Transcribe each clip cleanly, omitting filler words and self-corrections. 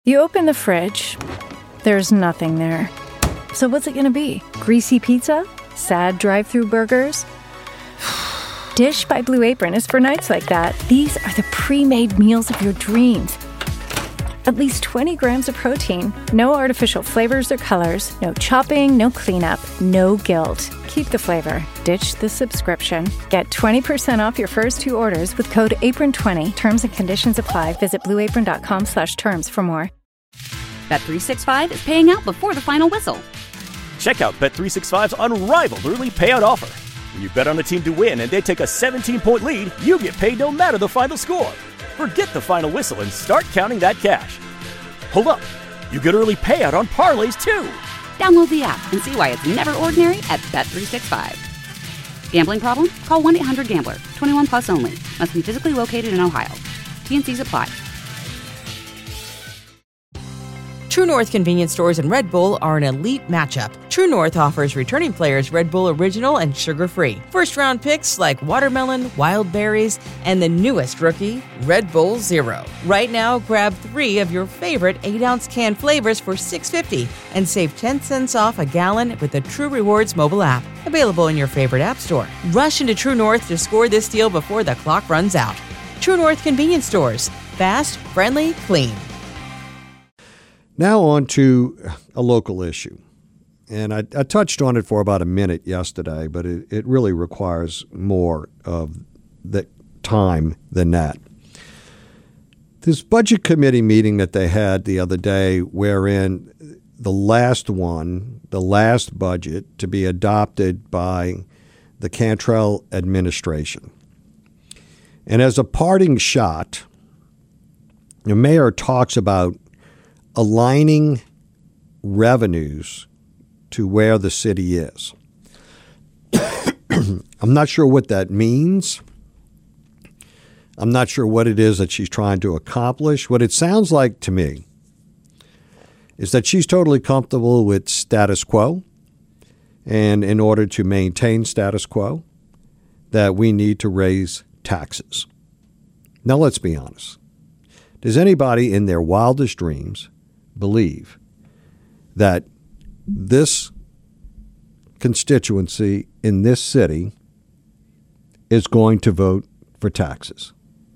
You open the fridge, there's nothing there. So what's it gonna be? Greasy pizza? Sad drive-thru burgers? Dish by Blue Apron is for nights like that. These are the pre-made meals of your dreams. At least 20 grams of protein, no artificial flavors or colors, no chopping, no cleanup, no guilt. Keep the flavor. Ditch the subscription. Get 20% off your first 2 orders with code APRON20. Terms and conditions apply. Visit blueapron.com/terms for more. Bet365 is paying out before the final whistle. Check out Bet365's unrivaled early payout offer. When you bet on a team to win and they take a 17-point lead, you get paid no matter the final score. Forget the final whistle and start counting that cash. Hold up. You get early payout on parlays, too. Download the app and see why it's never ordinary at Bet365. Gambling problem? Call 1-800-GAMBLER. 21 plus only. Must be physically located in Ohio. T&Cs apply. True North convenience stores and Red Bull are an elite matchup. True North offers returning players Red Bull Original and sugar-free. First-round picks like watermelon, wild berries, and the newest rookie, Red Bull Zero. Right now, grab 3 of your favorite 8-ounce can flavors for $6.50 and save 10 cents off a gallon with the True Rewards mobile app. Available in your favorite app store. Rush into True North to score this deal before the clock runs out. True North convenience stores. Fast, friendly, clean. Now on to a local issue. And I touched on it for about a minute yesterday, but it really requires more of the time than that. This budget committee meeting that they had the other day, wherein the last budget to be adopted by the Cantrell administration. And as a parting shot, the mayor talks about aligning revenues to where the city is. I'm not sure what that means. I'm not sure what it is that she's trying to accomplish. What it sounds like to me is that she's totally comfortable with status quo, and in order to maintain status quo, that we need to raise taxes. Now, let's be honest. Does anybody in their wildest dreams believe that this constituency in this city is going to vote for taxes?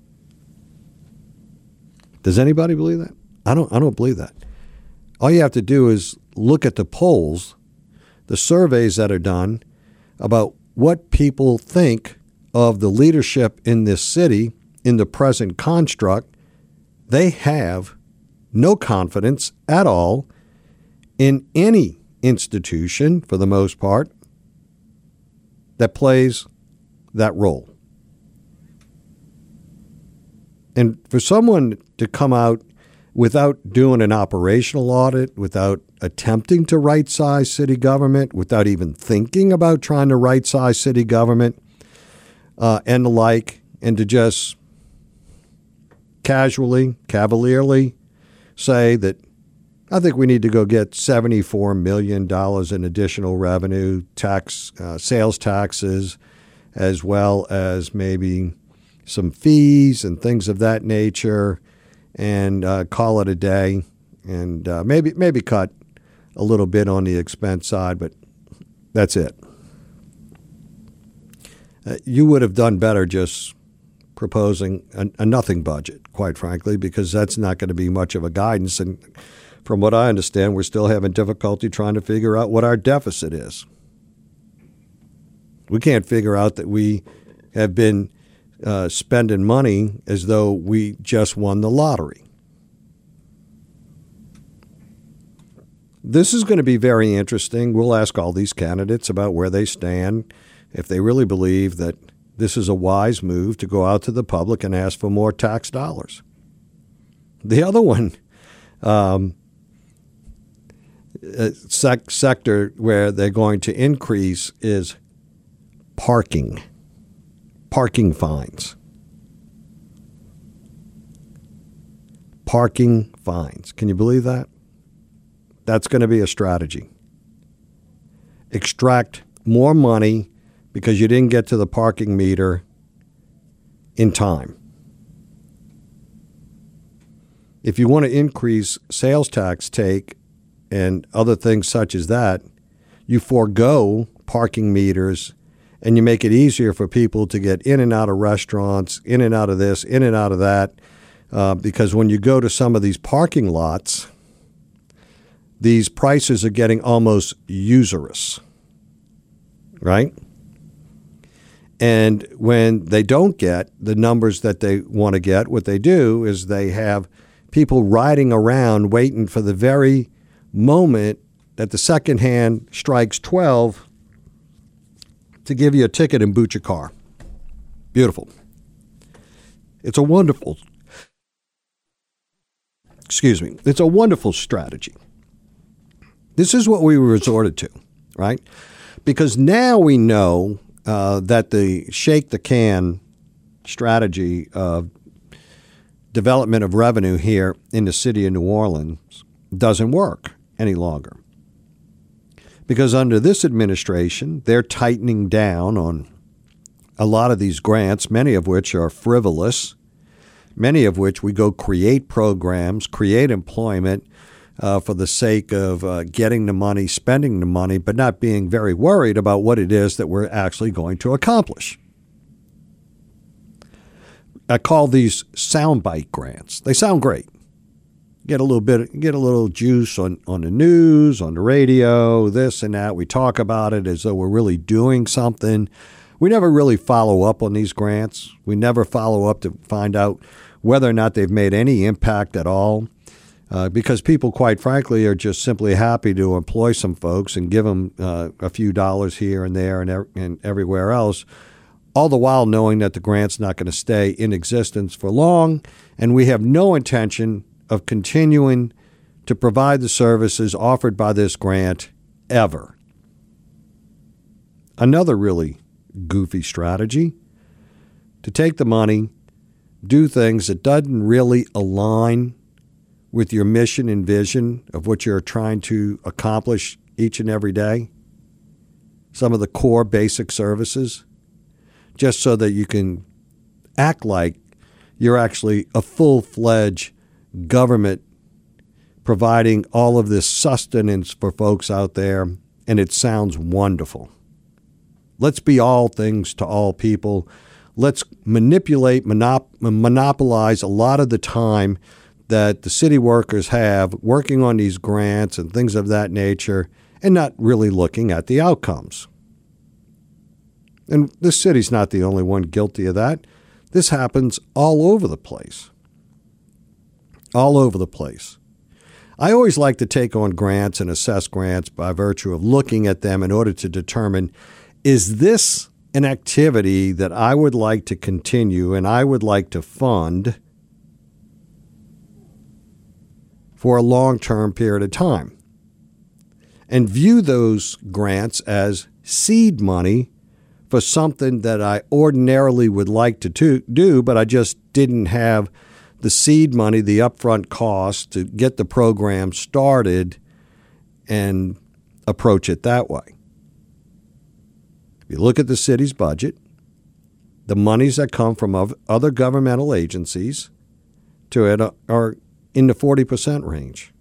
Does anybody believe that? I don't believe that. All you have to do is look at the polls, the surveys that are done about what people think of the leadership in this city in the present construct. They have no confidence at all in any institution, for the most part, that plays that role. And for someone to come out without doing an operational audit, without attempting to right-size city government, without even thinking about trying to right-size city government and the like, and to just cavalierly say that I think we need to go get $74 million in additional revenue, sales taxes, as well as maybe some fees and things of that nature, and call it a day, and maybe cut a little bit on the expense side, but that's it. You would have done better just proposing a nothing budget, quite frankly, because that's not going to be much of a guidance. And from what I understand, we're still having difficulty trying to figure out what our deficit is. We can't figure out that we have been spending money as though we just won the lottery. This is going to be very interesting. We'll ask all these candidates about where they stand, if they really believe that this is a wise move to go out to the public and ask for more tax dollars. The other one, sector where they're going to increase is parking fines. Parking fines. Can you believe that? That's going to be a strategy. Extract more money because you didn't get to the parking meter in time. if you want to increase sales tax take and other things such as that, you forego parking meters and you make it easier for people to get in and out of restaurants, in and out of this, in and out of that. Because when you go to some of these parking lots, these prices are getting almost usurious, right? And when they don't get the numbers that they want to get, what they do is they have people riding around waiting for the very moment that the second hand strikes 12 to give you a ticket and boot your car. Beautiful. It's a wonderful strategy. This is what we resorted to, right? Because now we know that the shake the can strategy of development of revenue here in the city of New Orleans doesn't work any longer. Because under this administration, they're tightening down on a lot of these grants, many of which are frivolous, many of which we go create programs, create employment for the sake of getting the money, spending the money, but not being very worried about what it is that we're actually going to accomplish. I call these soundbite grants. They sound great. Get a little juice on the news, on the radio, this and that. We talk about it as though we're really doing something. We never really follow up on these grants. We never follow up to find out whether or not they've made any impact at all. Because people, quite frankly, are just simply happy to employ some folks and give them a few dollars here and there and everywhere else, all the while knowing that the grant's not going to stay in existence for long, and we have no intention of continuing to provide the services offered by this grant ever. Another really goofy strategy, to take the money, do things that doesn't really align with your mission and vision of what you're trying to accomplish each and every day, some of the core basic services, just so that you can act like you're actually a full-fledged government providing all of this sustenance for folks out there, and it sounds wonderful. Let's be all things to all people. Let's manipulate, monopolize a lot of the time that the city workers have working on these grants and things of that nature and not really looking at the outcomes. And this city's not the only one guilty of that. This happens all over the place. All over the place. I always like to take on grants and assess grants by virtue of looking at them in order to determine, is this an activity that I would like to continue and I would like to fund for a long-term period of time, and view those grants as seed money for something that I ordinarily would like to do, but I just didn't have the seed money, the upfront cost to get the program started and approach it that way. If you look at the city's budget, the monies that come from other governmental agencies to it are in the 40% range.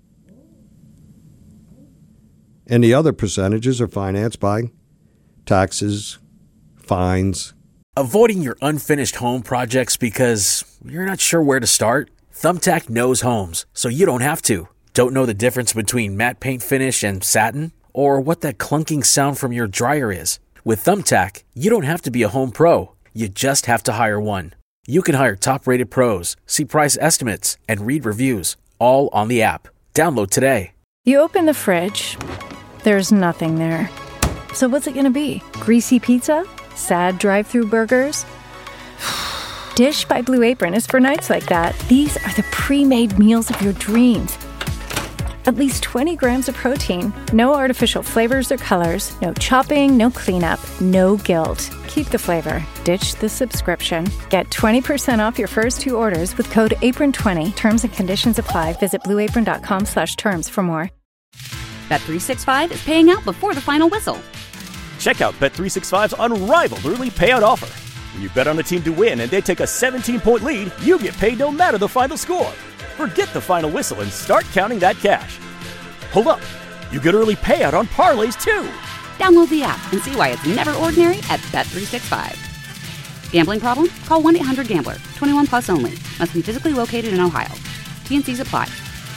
And the other percentages are financed by taxes, fines. Avoiding your unfinished home projects because you're not sure where to start? Thumbtack knows homes, so you don't have to. Don't know the difference between matte paint finish and satin? Or what that clunking sound from your dryer is? With Thumbtack, you don't have to be a home pro. You just have to hire one. You can hire top-rated pros, see price estimates, and read reviews, all on the app. Download today. You open the fridge. There's nothing there. So what's it going to be? Greasy pizza? Sad drive-through burgers? Dish by Blue Apron is for nights like that. These are the pre-made meals of your dreams. At least 20 grams of protein, no artificial flavors or colors, no chopping, no cleanup, no guilt. Keep the flavor. Ditch the subscription. Get 20% off your first 2 orders with code APRON20. Terms and conditions apply. Visit blueapron.com/terms for more. Bet365 is paying out before the final whistle. Check out Bet365's unrivaled early payout offer. When you bet on a team to win and they take a 17-point lead, you get paid no matter the final score. Forget the final whistle and start counting that cash. Hold up. You get early payout on parlays, too. Download the app and see why it's never ordinary at Bet365. Gambling problem? Call 1-800-GAMBLER. 21 plus only. Must be physically located in Ohio. T&Cs apply.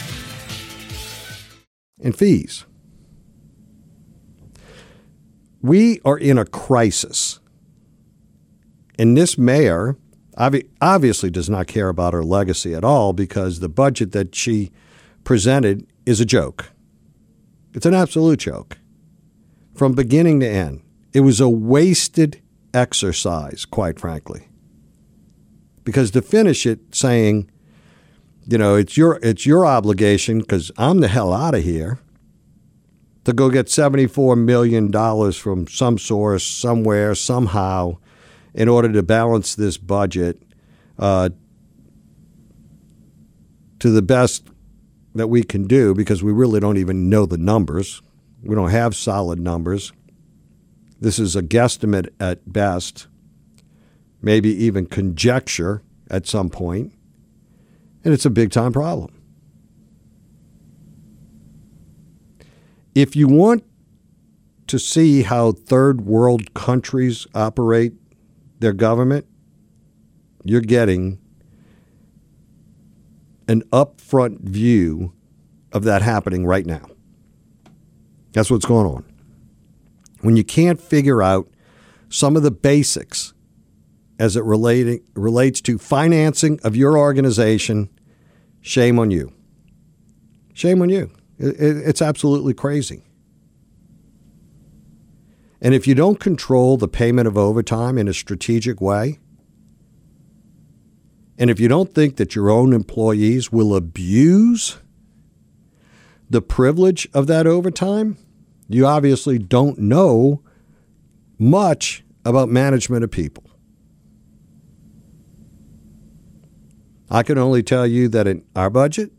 And fees. We are in a crisis. And this mayor obviously does not care about her legacy at all, because the budget that she presented is a joke. It's an absolute joke. From beginning to end. It was a wasted exercise, quite frankly. Because to finish it saying, you know, it's your obligation, because I'm the hell out of here, to go get $74 million from some source, somewhere, somehow, in order to balance this budget to the best that we can do, because we really don't even know the numbers. We don't have solid numbers. This is a guesstimate at best, maybe even conjecture at some point, and it's a big-time problem. If you want to see how third world countries operate their government, you're getting an upfront view of that happening right now. That's what's going on. When you can't figure out some of the basics as it relates to financing of your organization, shame on you. Shame on you. It's absolutely crazy. And if you don't control the payment of overtime in a strategic way, and if you don't think that your own employees will abuse the privilege of that overtime, you obviously don't know much about management of people. I can only tell you that in our budget,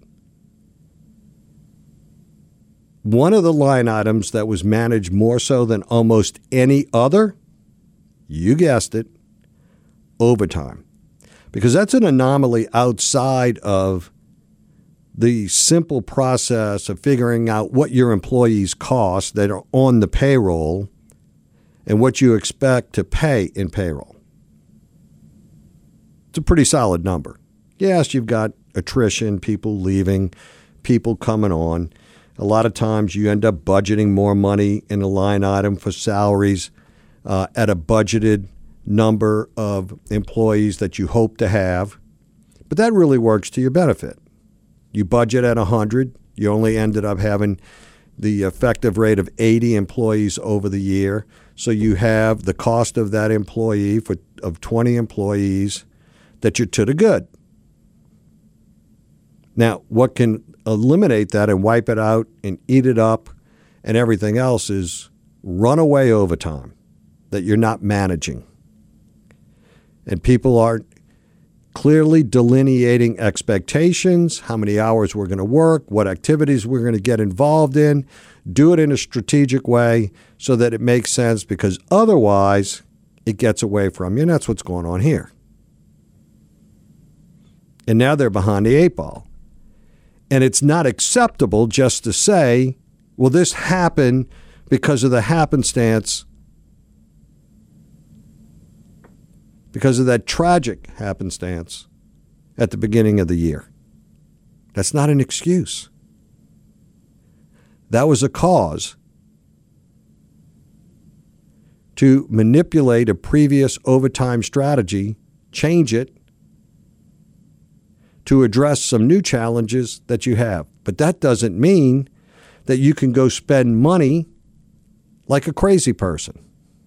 one of the line items that was managed more so than almost any other, you guessed it, overtime. Because that's an anomaly outside of the simple process of figuring out what your employees cost that are on the payroll and what you expect to pay in payroll. It's a pretty solid number. Yes, you've got attrition, people leaving, people coming on. A lot of times you end up budgeting more money in a line item for salaries at a budgeted number of employees that you hope to have. But that really works to your benefit. You budget at 100, you only ended up having the effective rate of 80 employees over the year. So you have the cost of that employee of 20 employees that you're to the good. Now, what can eliminate that and wipe it out and eat it up and everything else is runaway overtime that you're not managing. And people aren't clearly delineating expectations, how many hours we're going to work, what activities we're going to get involved in, do it in a strategic way so that it makes sense, because otherwise it gets away from you, and that's what's going on here. And now they're behind the eight ball. And it's not acceptable just to say, well, this happened because of the happenstance, because of that tragic happenstance at the beginning of the year. That's not an excuse. That was a cause to manipulate a previous overtime strategy, change it, to address some new challenges that you have. But that doesn't mean that you can go spend money like a crazy person.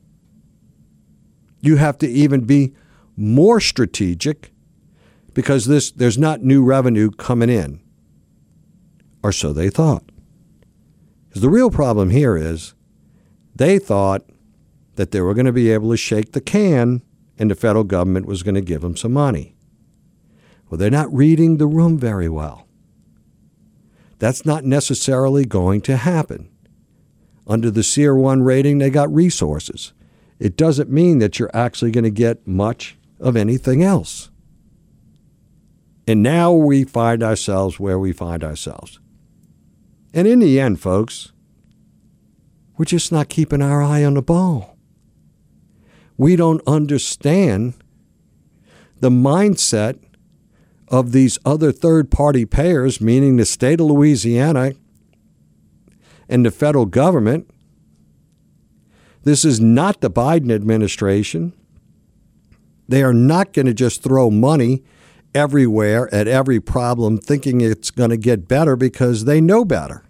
You have to even be more strategic, because there's not new revenue coming in. Or so they thought. Because the real problem here is they thought that they were going to be able to shake the can and the federal government was going to give them some money. Well, they're not reading the room very well. That's not necessarily going to happen. Under the SEER 1 rating, they got resources. It doesn't mean that you're actually going to get much of anything else. And now we find ourselves where we find ourselves. And in the end, folks, we're just not keeping our eye on the ball. We don't understand the mindset of these other third-party payers, meaning the state of Louisiana and the federal government. This is not the Biden administration. They are not going to just throw money everywhere at every problem thinking it's going to get better because they know better.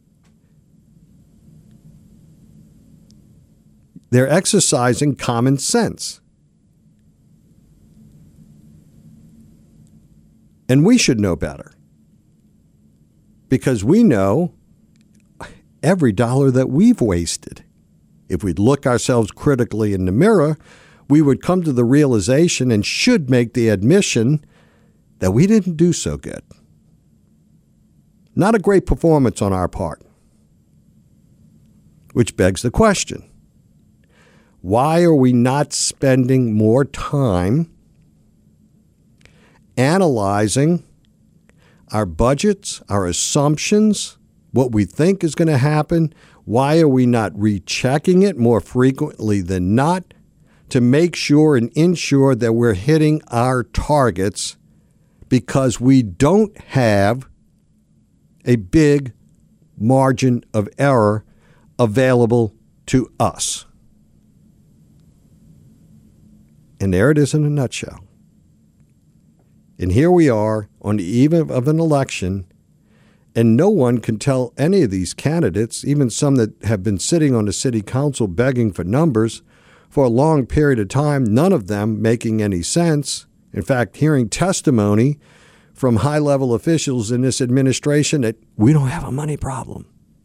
They're exercising common sense. And we should know better because we know every dollar that we've wasted. If we'd look ourselves critically in the mirror, we would come to the realization and should make the admission that we didn't do so good. Not a great performance on our part. Which begs the question, why are we not spending more time analyzing our budgets, our assumptions, what we think is going to happen? Why are we not rechecking it more frequently than not to make sure and ensure that we're hitting our targets because we don't have a big margin of error available to us? And there it is in a nutshell. And here we are on the eve of an election, and no one can tell any of these candidates, even some that have been sitting on the city council begging for numbers for a long period of time, none of them making any sense. In fact, hearing testimony from high-level officials in this administration that we don't have a money problem.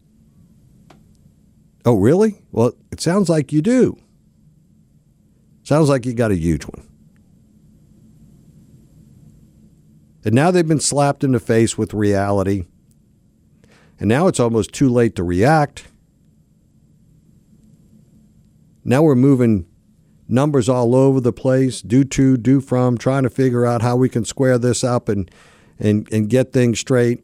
Oh, really? Well, it sounds like you do. Sounds like you got a huge one. And now they've been slapped in the face with reality. And now it's almost too late to react. Now we're moving numbers all over the place, due to, due from, trying to figure out how we can square this up and get things straight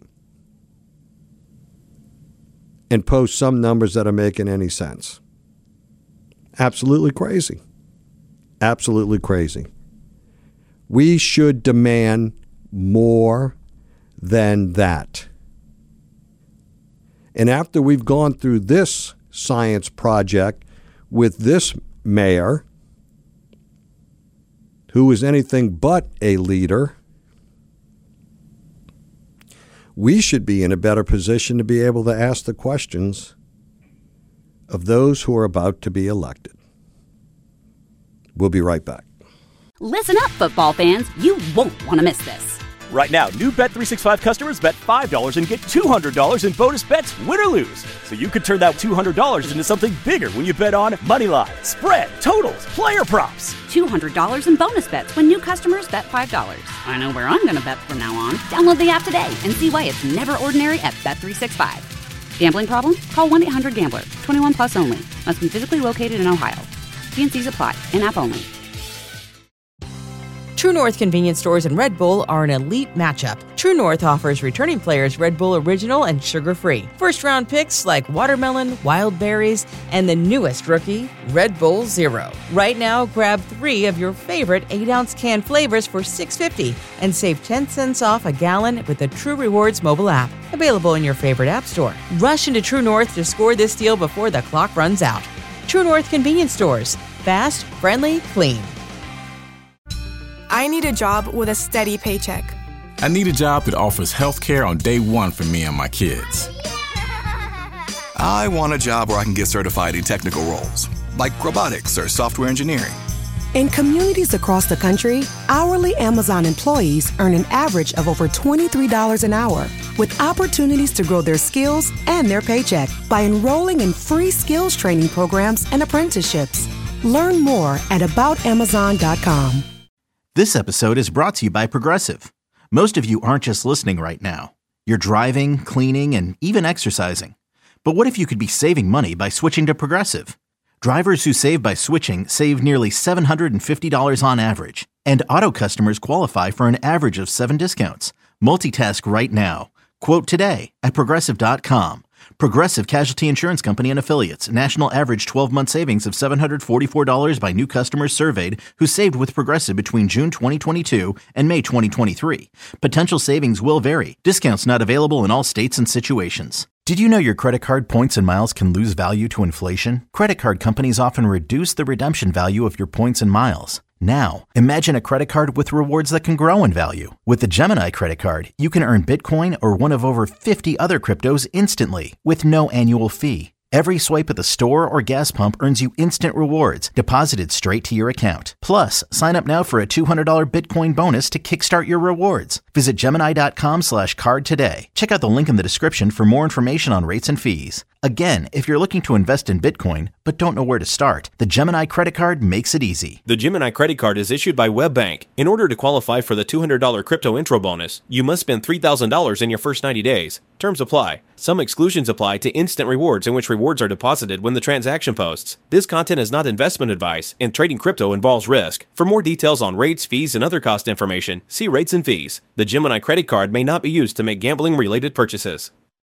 and post some numbers that are making any sense. Absolutely crazy. Absolutely crazy. We should demand more than that. And after we've gone through this science project with this mayor, who is anything but a leader, we should be in a better position to be able to ask the questions of those who are about to be elected. We'll be right back. Listen up, football fans. You won't want to miss this. Right now, new Bet365 customers bet $5 and get $200 in bonus bets, win or lose. So you could turn that $200 into something bigger when you bet on moneyline, spread, totals, player props. $200 in bonus bets when new customers bet $5. I know where I'm going to bet from now on. Download the app today and see why it's never ordinary at Bet365. Gambling problem? Call 1-800-GAMBLER. 21 plus only. Must be physically located in Ohio. T&Cs apply. In-app only. True North convenience stores and Red Bull are an elite matchup. True North offers returning players Red Bull Original and sugar-free. First-round picks like watermelon, wild berries, and the newest rookie, Red Bull Zero. Right now, grab 3 of your favorite 8-ounce can flavors for $6.50 and save 10 cents off a gallon with the True Rewards mobile app. Available in your favorite app store. Rush into True North to score this deal before the clock runs out. True North convenience stores. Fast, friendly, clean. I need a job with a steady paycheck. I need a job that offers health care on day one for me and my kids. I want a job where I can get certified in technical roles, like robotics or software engineering. In communities across the country, hourly Amazon employees earn an average of over $23 an hour, with opportunities to grow their skills and their paycheck by enrolling in free skills training programs and apprenticeships. Learn more at aboutamazon.com. This episode is brought to you by Progressive. Most of you aren't just listening right now. You're driving, cleaning, and even exercising. But what if you could be saving money by switching to Progressive? Drivers who save by switching save nearly $750 on average. And Auto customers qualify for an average of 7 discounts. Multitask right now. Quote today at Progressive.com. Progressive Casualty Insurance Company and Affiliates. National average 12-month savings of $744 by new customers surveyed who saved with Progressive between June 2022 and May 2023. Potential savings will vary. Discounts not available in all states and situations. Did you know your credit card points and miles can lose value to inflation? Credit card companies often reduce the redemption value of your points and miles. Now, imagine a credit card with rewards that can grow in value. With the Gemini credit card, you can earn Bitcoin or one of over 50 other cryptos instantly with no annual fee. Every swipe at the store or gas pump earns you instant rewards deposited straight to your account. Plus, sign up now for a $200 Bitcoin bonus to kickstart your rewards. Visit Gemini.com/card today. Check out the link in the description for more information on rates and fees. Again, if you're looking to invest in Bitcoin but don't know where to start, the Gemini credit card makes it easy. The Gemini credit card is issued by WebBank. In order to qualify for the $200 crypto intro bonus, you must spend $3,000 in your first 90 days. Terms apply. Some exclusions apply to instant rewards in which rewards are deposited when the transaction posts. This content is not investment advice, and trading crypto involves risk. For more details on rates, fees, and other cost information, see rates and fees. The Gemini credit card may not be used to make gambling-related purchases.